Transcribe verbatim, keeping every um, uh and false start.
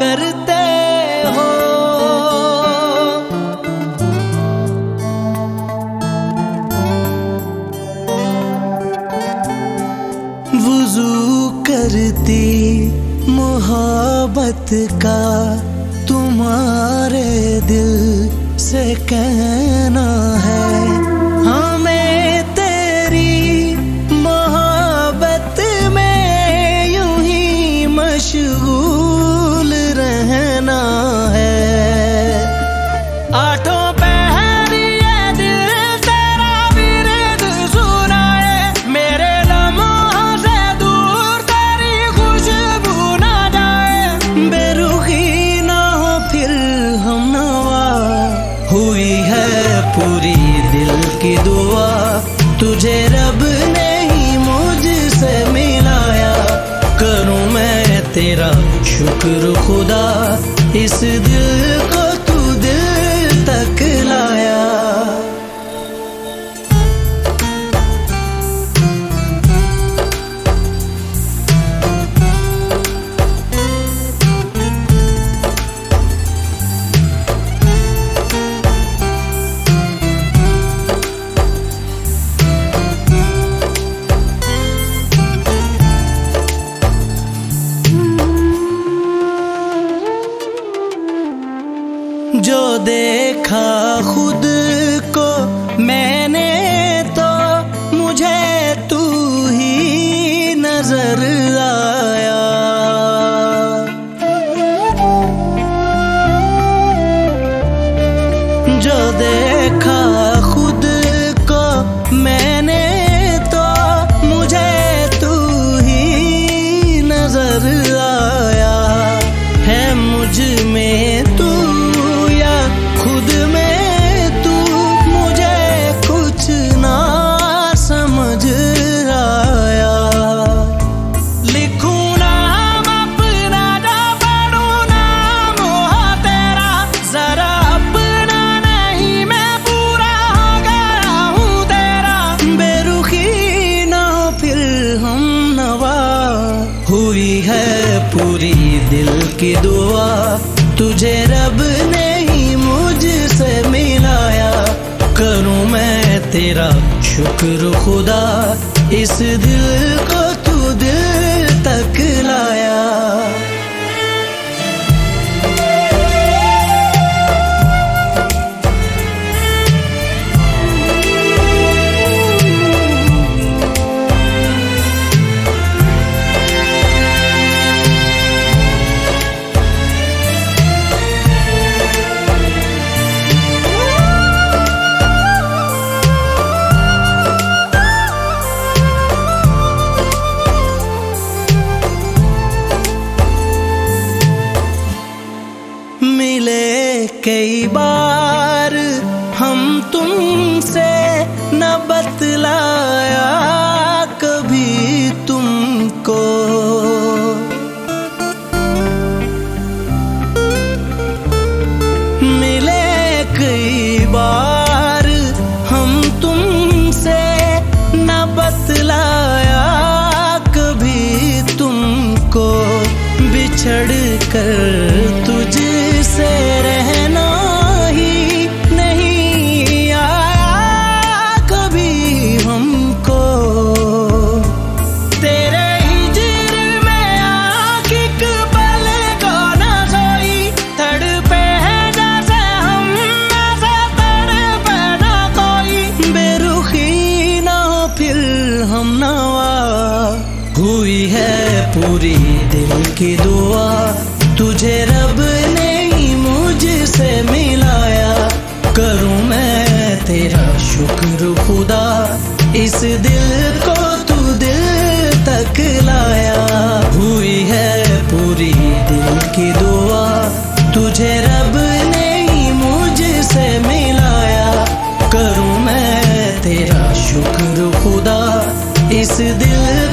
करते हो। वुज़ू करती मोहब्बत का तुम्हारे दिल से कहना है, हमें तेरी मोहब्बत में यूं ही मशगूल रहना है। आठों पहर ये दिल तेरा विरद सुनाए, मेरे लम्हों से दूर तेरी खुशबू ना जाए। बेरुखी ना हो फिर हम नवा, हुई है पूरी दिल की दुआ। तुझे रब ने ही मुझसे मिलाया, करूं मैं तेरा शुक्र खुदा, इस दिल को तू दिल तक लाया। जो देखा खुद को मैंने तो मुझे तू ही नजर आया। जो देखा खुद को मैंने तो मुझे तू ही नजर आया। है मुझ में तू खुद में तू, मुझे कुछ ना समझ आया। लिखूं नाम अपना ना पढ़ूं नाम हो तेरा, जरा अपना नहीं मैं पूरा हो गया हूँ तेरा। बेरुखी ना हो फिर हम नवा, हुई है पूरी दिल की दुआ। तुझे रब ने मुझसे मिलाया, करूं मैं तेरा शुक्र खुदा, इस दिल को तू दिल तक लाया। कई बार हम तुमसे न बतलाया कभी तुमको, मिले कई बार हम तुमसे न बतलाया कभी तुमको। बिछड़ कर तुझसे रहना ही नहीं आया कभी हमको। तेरे हिज्र में आँख एक पल को न सोई, तड़पे हैं जैसे हम ऐसे तड़पे ना कोई। बेरुखी ना हो फिर हम नवा, हुई है पूरी दिल की दुआ। तुझे रब ने ही मुझसे मिलाया, करूं मैं तेरा शुक्र खुदा, इस दिल को तू दिल तक लाया। हुई है पूरी दिल की दुआ, तुझे रब ने ही मुझसे मिलाया, करूं मैं तेरा शुक्र खुदा, इस दिल